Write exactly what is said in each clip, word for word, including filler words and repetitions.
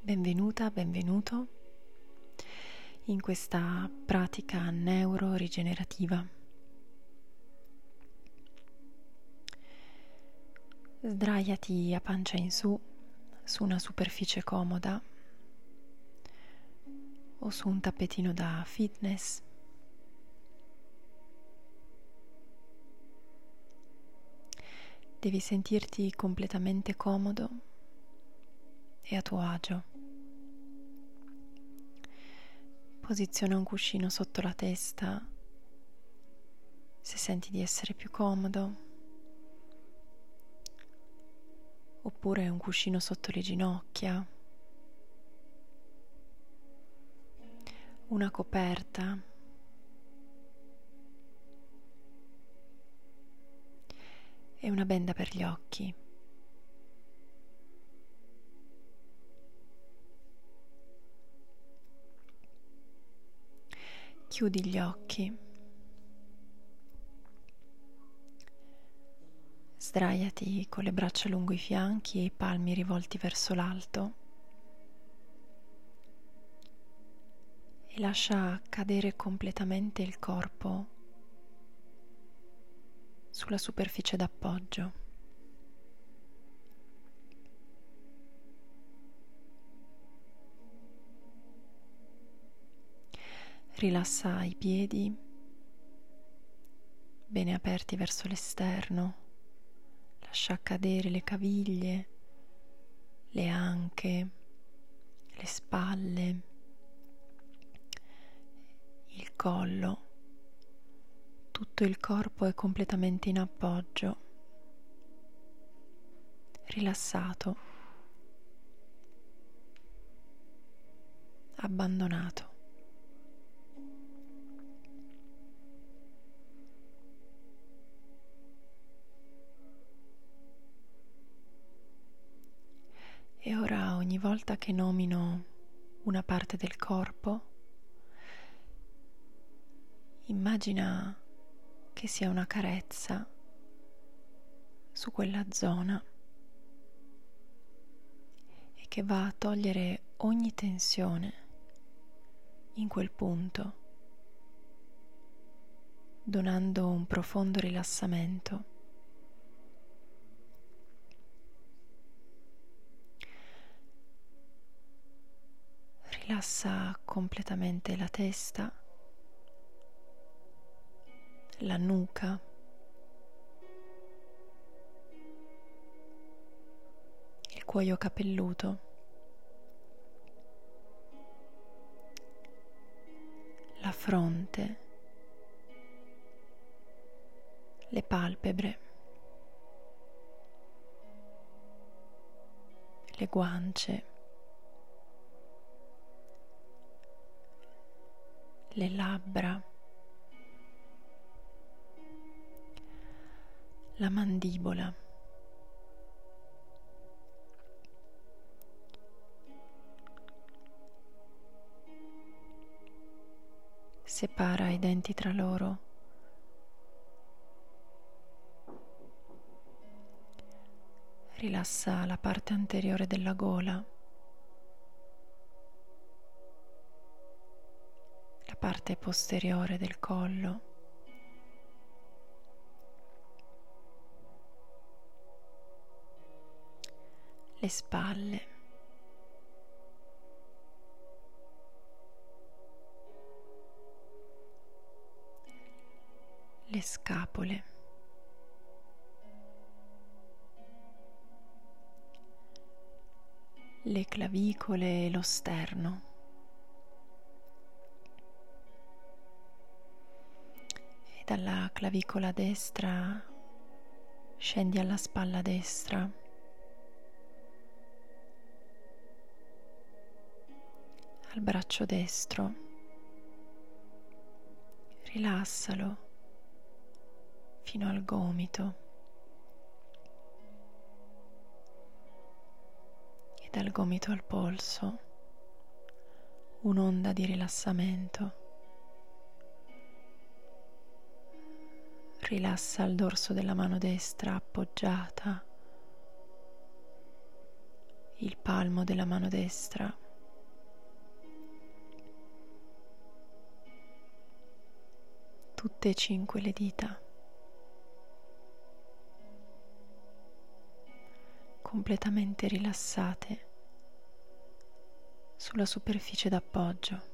Benvenuta, benvenuto in questa pratica neuro-rigenerativa. Sdraiati a pancia in su, su una superficie comoda o su un tappetino da fitness. Devi sentirti completamente comodo e a tuo agio. Posiziona un cuscino sotto la testa se senti di essere più comodo, oppure un cuscino sotto le ginocchia, una coperta e una benda per gli occhi. Chiudi gli occhi, sdraiati con le braccia lungo i fianchi e i palmi rivolti verso l'alto e lascia cadere completamente il corpo sulla superficie d'appoggio. Rilassa i piedi, bene aperti verso l'esterno, lascia cadere le caviglie, le anche, le spalle, il collo. Tutto il corpo è completamente in appoggio, rilassato, abbandonato. E ora, ogni volta che nomino una parte del corpo, immagina che sia una carezza su quella zona e che va a togliere ogni tensione in quel punto, donando un profondo rilassamento. Rilassa completamente la testa, la nuca, il cuoio capelluto, la fronte, le palpebre, le guance, le labbra, la mandibola, separa i denti tra loro, rilassa la parte anteriore della gola, la parte posteriore del collo, le spalle, le scapole, le clavicole e lo sterno. E dalla clavicola destra scendi alla spalla destra, al braccio destro, rilassalo fino al gomito e dal gomito al polso un'onda di rilassamento. Rilassa il dorso della mano destra appoggiata, il palmo della mano destra, tutte e cinque le dita, completamente rilassate sulla superficie d'appoggio.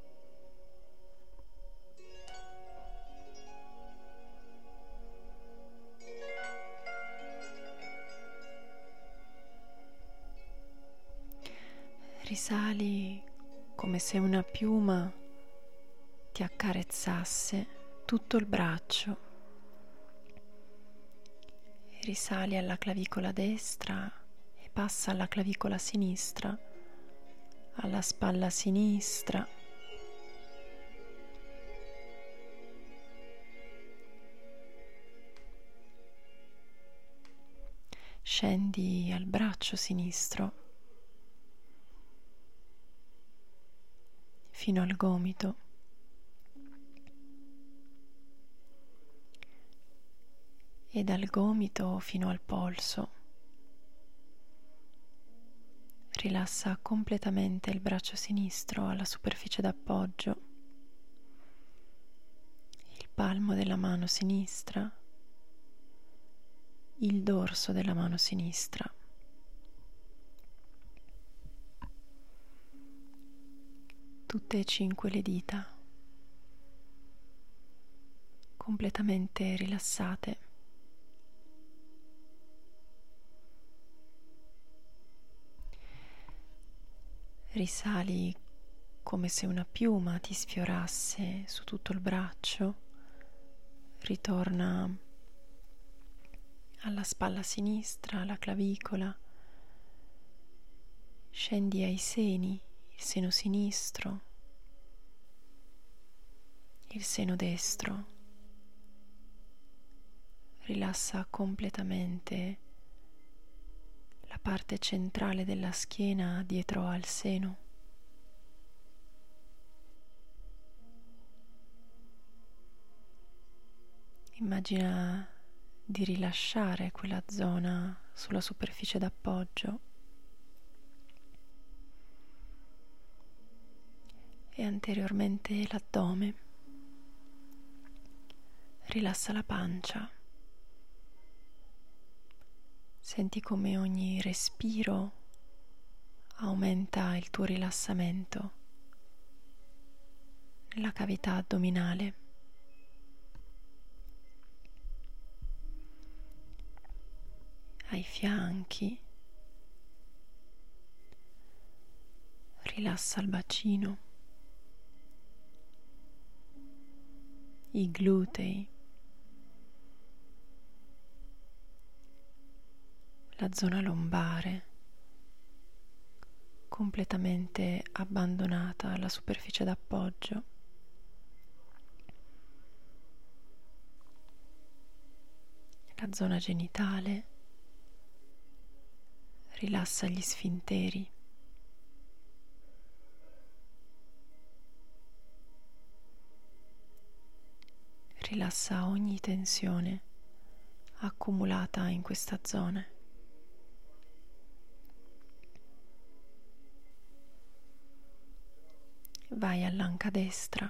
Risali come se una piuma ti accarezzasse tutto il braccio. Risali alla clavicola destra e passa alla clavicola sinistra, alla spalla sinistra, scendi al braccio sinistro fino al gomito e dal gomito fino al polso. Rilassa completamente il braccio sinistro alla superficie d'appoggio, il palmo della mano sinistra, il dorso della mano sinistra. Tutte e cinque le dita, completamente rilassate. Risali come se una piuma ti sfiorasse su tutto il braccio, ritorna alla spalla sinistra, alla clavicola, scendi ai seni, il seno sinistro, il seno destro. Rilassa completamente la parte centrale della schiena dietro al seno. Immagina di rilasciare quella zona sulla superficie d'appoggio e anteriormente l'addome. Rilassa la pancia. Senti come ogni respiro aumenta il tuo rilassamento nella cavità addominale. Ai fianchi. Rilassa il bacino, i glutei, la zona lombare, completamente abbandonata alla superficie d'appoggio. La zona genitale, rilassa gli sfinteri. Rilassa ogni tensione accumulata in questa zona. Vai all'anca destra,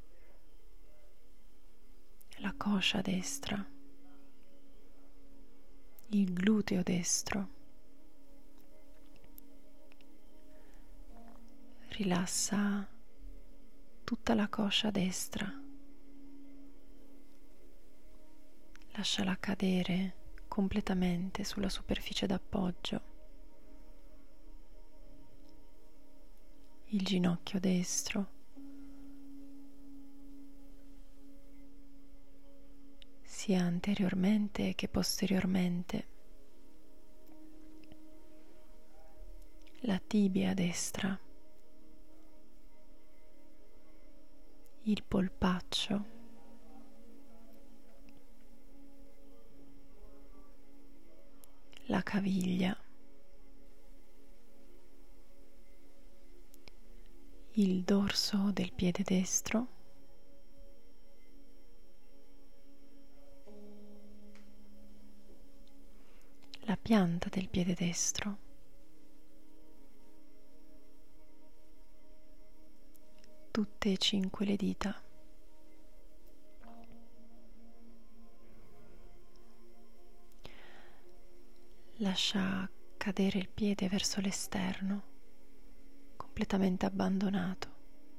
la coscia destra, il gluteo destro. Rilassa tutta la coscia destra. Lasciala cadere completamente sulla superficie d'appoggio. Il ginocchio destro, sia anteriormente che posteriormente. La tibia destra, il polpaccio, la caviglia, il dorso del piede destro, la pianta del piede destro, tutte e cinque le dita. Lascia cadere il piede verso l'esterno, completamente abbandonato,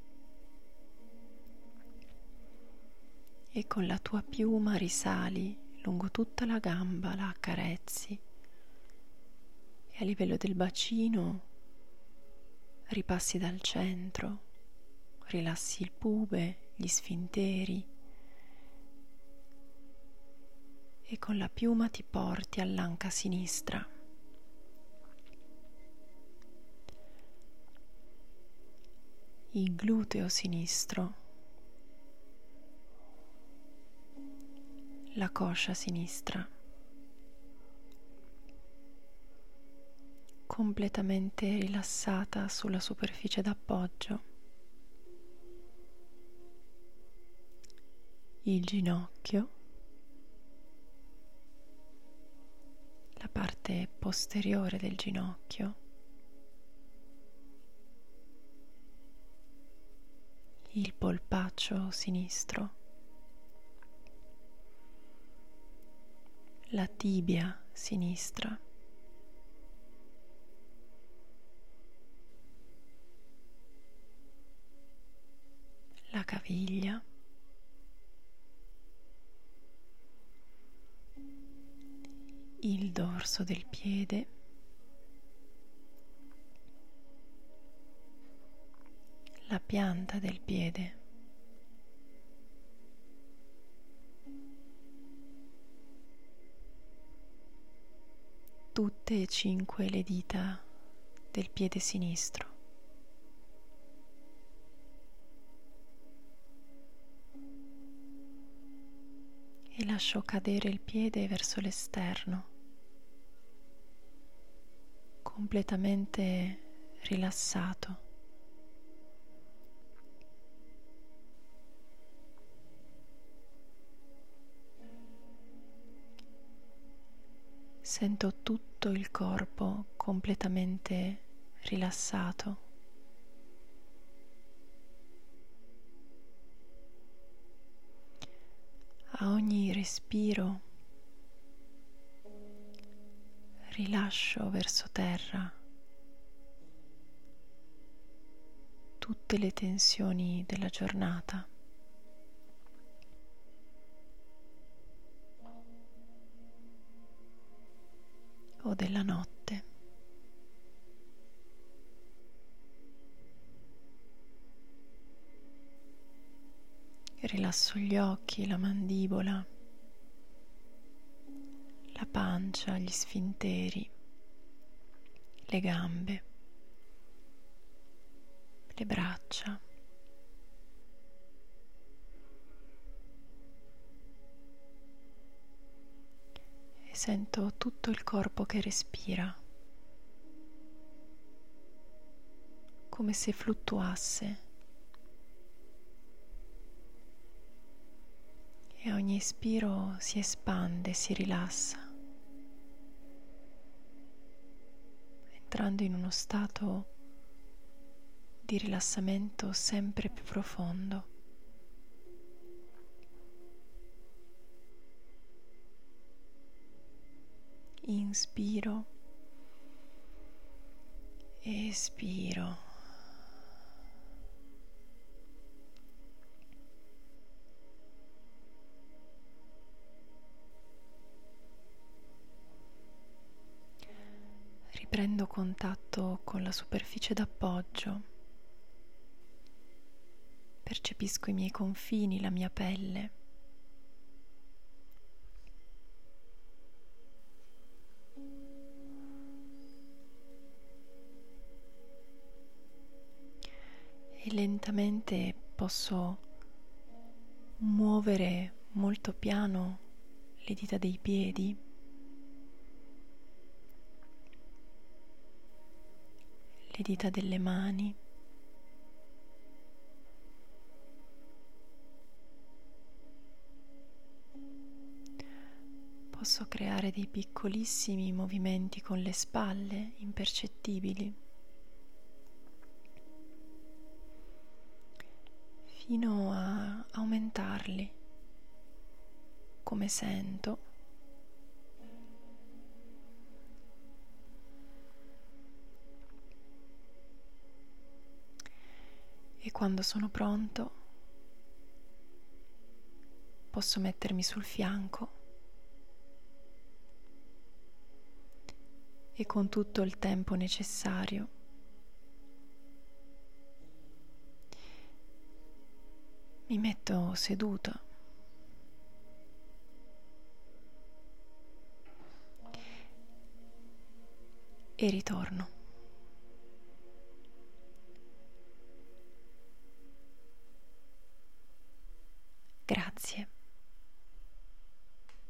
e con la tua piuma risali lungo tutta la gamba, la accarezzi e a livello del bacino ripassi dal centro, rilassi il pube, gli sfinteri e con la piuma ti porti all'anca sinistra. Il gluteo sinistro, la coscia sinistra, completamente rilassata sulla superficie d'appoggio, il ginocchio, la parte posteriore del ginocchio, il polpaccio sinistro, la tibia sinistra, la caviglia, il dorso del piede, la pianta del piede, tutte e cinque le dita del piede sinistro. E lascio cadere il piede verso l'esterno, completamente rilassato. Sento tutto il corpo completamente rilassato. A ogni respiro rilascio verso terra tutte le tensioni della giornata. O della notte. Rilasso gli occhi, la mandibola, la pancia, gli sfinteri, le gambe, le braccia. E sento tutto il corpo che respira, come se fluttuasse. E a ogni espiro si espande, si rilassa, entrando in uno stato di rilassamento sempre più profondo. Inspiro, espiro. Riprendo contatto con la superficie d'appoggio, percepisco i miei confini, la mia pelle. E lentamente posso muovere molto piano le dita dei piedi, le dita delle mani, posso creare dei piccolissimi movimenti con le spalle impercettibili fino a aumentarli, come sento. E quando sono pronto, posso mettermi sul fianco e con tutto il tempo necessario mi metto seduta e ritorno.